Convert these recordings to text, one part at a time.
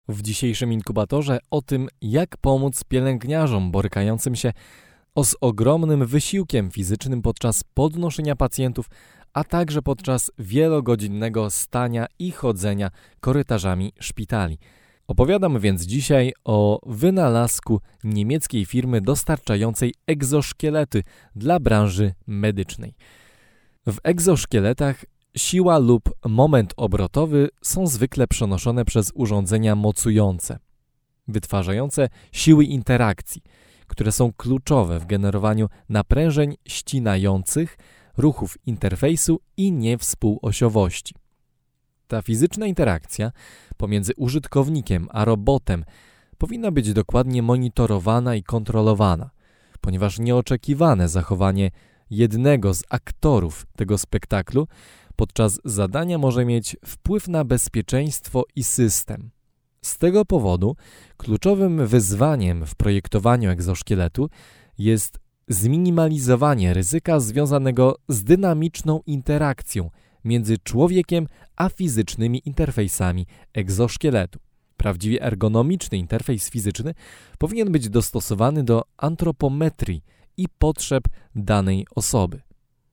W dzisiejszym inkubatorze o tym, jak pomóc pielęgniarzom borykającym się z ogromnym wysiłkiem fizycznym podczas podnoszenia pacjentów, a także podczas wielogodzinnego stania i chodzenia korytarzami szpitali. Opowiadam więc dzisiaj o wynalazku niemieckiej firmy dostarczającej egzoszkielety dla branży medycznej. W egzoszkieletach siła lub moment obrotowy są zwykle przenoszone przez urządzenia mocujące, wytwarzające siły interakcji, które są kluczowe w generowaniu naprężeń ścinających, ruchów interfejsu i niewspółosiowości. Ta fizyczna interakcja pomiędzy użytkownikiem a robotem powinna być dokładnie monitorowana i kontrolowana, ponieważ nieoczekiwane zachowanie jednego z aktorów tego spektaklu podczas zadania może mieć wpływ na bezpieczeństwo i system. Z tego powodu kluczowym wyzwaniem w projektowaniu egzoszkieletu jest zminimalizowanie ryzyka związanego z dynamiczną interakcją między człowiekiem a fizycznymi interfejsami egzoszkieletu. Prawdziwie ergonomiczny interfejs fizyczny powinien być dostosowany do antropometrii i potrzeb danej osoby.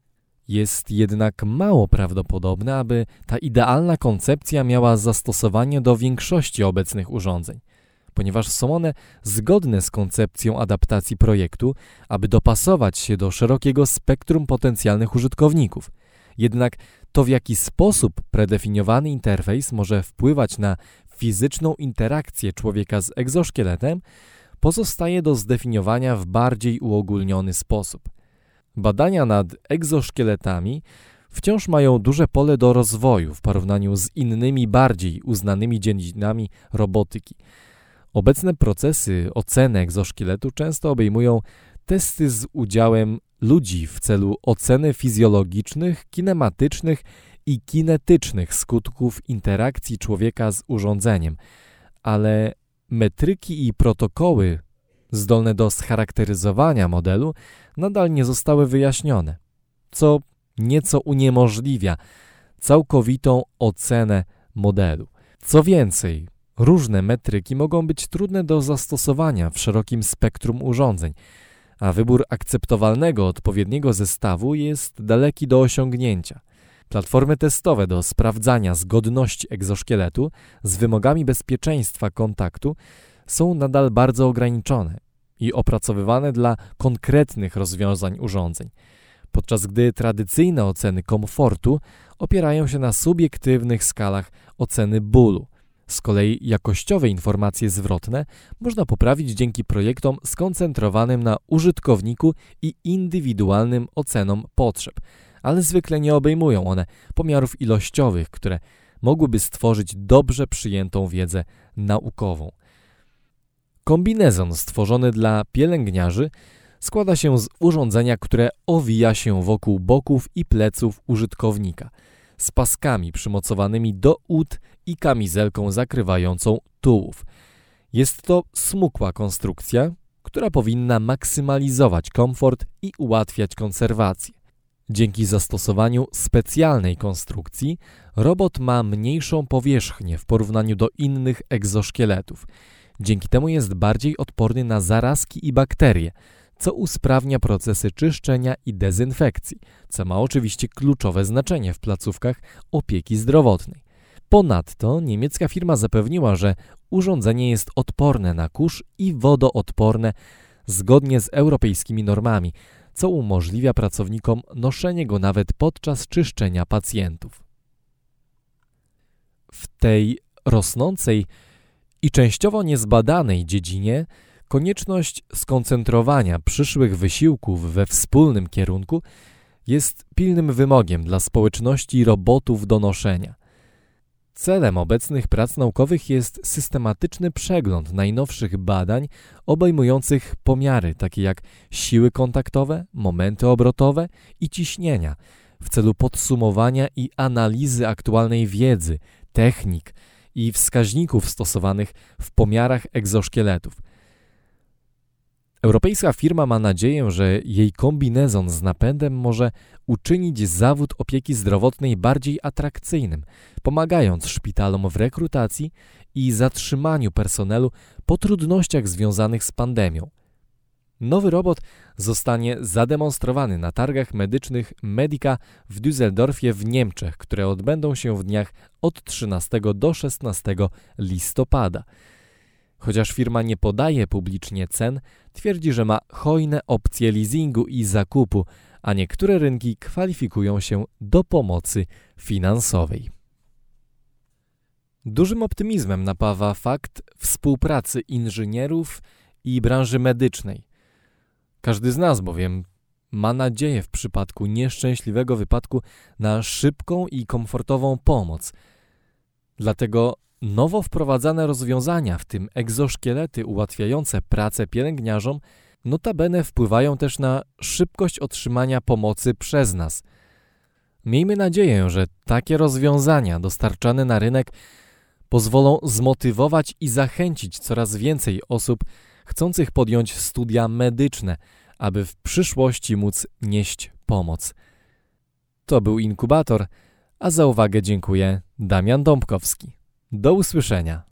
Jest jednak mało prawdopodobne, aby ta idealna koncepcja miała zastosowanie do większości obecnych urządzeń, ponieważ są one zgodne z koncepcją adaptacji projektu, aby dopasować się do szerokiego spektrum potencjalnych użytkowników. Jednak to, w jaki sposób predefiniowany interfejs może wpływać na fizyczną interakcję człowieka z egzoszkieletem, pozostaje do zdefiniowania w bardziej uogólniony sposób. Badania nad egzoszkieletami wciąż mają duże pole do rozwoju w porównaniu z innymi bardziej uznanymi dziedzinami robotyki. Obecne procesy oceny egzoszkieletu często obejmują testy z udziałem ludzi w celu oceny fizjologicznych, kinematycznych i kinetycznych skutków interakcji człowieka z urządzeniem, ale metryki i protokoły zdolne do scharakteryzowania modelu nadal nie zostały wyjaśnione, co nieco uniemożliwia całkowitą ocenę modelu. Co więcej, różne metryki mogą być trudne do zastosowania w szerokim spektrum urządzeń, a wybór akceptowalnego odpowiedniego zestawu jest daleki do osiągnięcia. Platformy testowe do sprawdzania zgodności egzoszkieletu z wymogami bezpieczeństwa kontaktu są nadal bardzo ograniczone i opracowywane dla konkretnych rozwiązań urządzeń, podczas gdy tradycyjne oceny komfortu opierają się na subiektywnych skalach oceny bólu. Z kolei jakościowe informacje zwrotne można poprawić dzięki projektom skoncentrowanym na użytkowniku i indywidualnym ocenom potrzeb, ale zwykle nie obejmują one pomiarów ilościowych, które mogłyby stworzyć dobrze przyjętą wiedzę naukową. Kombinezon stworzony dla pielęgniarzy składa się z urządzenia, które owija się wokół boków i pleców użytkownika, z paskami przymocowanymi do ud i kamizelką zakrywającą tułów. Jest to smukła konstrukcja, która powinna maksymalizować komfort i ułatwiać konserwację. Dzięki zastosowaniu specjalnej konstrukcji robot ma mniejszą powierzchnię w porównaniu do innych egzoszkieletów. Dzięki temu jest bardziej odporny na zarazki i bakterie, co usprawnia procesy czyszczenia i dezynfekcji, co ma oczywiście kluczowe znaczenie w placówkach opieki zdrowotnej. Ponadto niemiecka firma zapewniła, że urządzenie jest odporne na kurz i wodoodporne zgodnie z europejskimi normami, co umożliwia pracownikom noszenie go nawet podczas czyszczenia pacjentów. W tej rosnącej i częściowo niezbadanej dziedzinie konieczność skoncentrowania przyszłych wysiłków we wspólnym kierunku jest pilnym wymogiem dla społeczności robotów do noszenia. Celem obecnych prac naukowych jest systematyczny przegląd najnowszych badań obejmujących pomiary takie jak siły kontaktowe, momenty obrotowe i ciśnienia w celu podsumowania i analizy aktualnej wiedzy, technik i wskaźników stosowanych w pomiarach egzoszkieletów. Europejska firma ma nadzieję, że jej kombinezon z napędem może uczynić zawód opieki zdrowotnej bardziej atrakcyjnym, pomagając szpitalom w rekrutacji i zatrzymaniu personelu po trudnościach związanych z pandemią. Nowy robot zostanie zademonstrowany na targach medycznych Medica w Düsseldorfie w Niemczech, które odbędą się w dniach od 13 do 16 listopada. Chociaż firma nie podaje publicznie cen, twierdzi, że ma hojne opcje leasingu i zakupu, a niektóre rynki kwalifikują się do pomocy finansowej. Dużym optymizmem napawa fakt współpracy inżynierów i branży medycznej. Każdy z nas bowiem ma nadzieję w przypadku nieszczęśliwego wypadku na szybką i komfortową pomoc. Dlatego nowo wprowadzane rozwiązania, w tym egzoszkielety ułatwiające pracę pielęgniarzom, notabene wpływają też na szybkość otrzymania pomocy przez nas. Miejmy nadzieję, że takie rozwiązania dostarczane na rynek pozwolą zmotywować i zachęcić coraz więcej osób chcących podjąć studia medyczne, aby w przyszłości móc nieść pomoc. To był Inkubator, a za uwagę dziękuję Damian Dąbkowski. Do usłyszenia.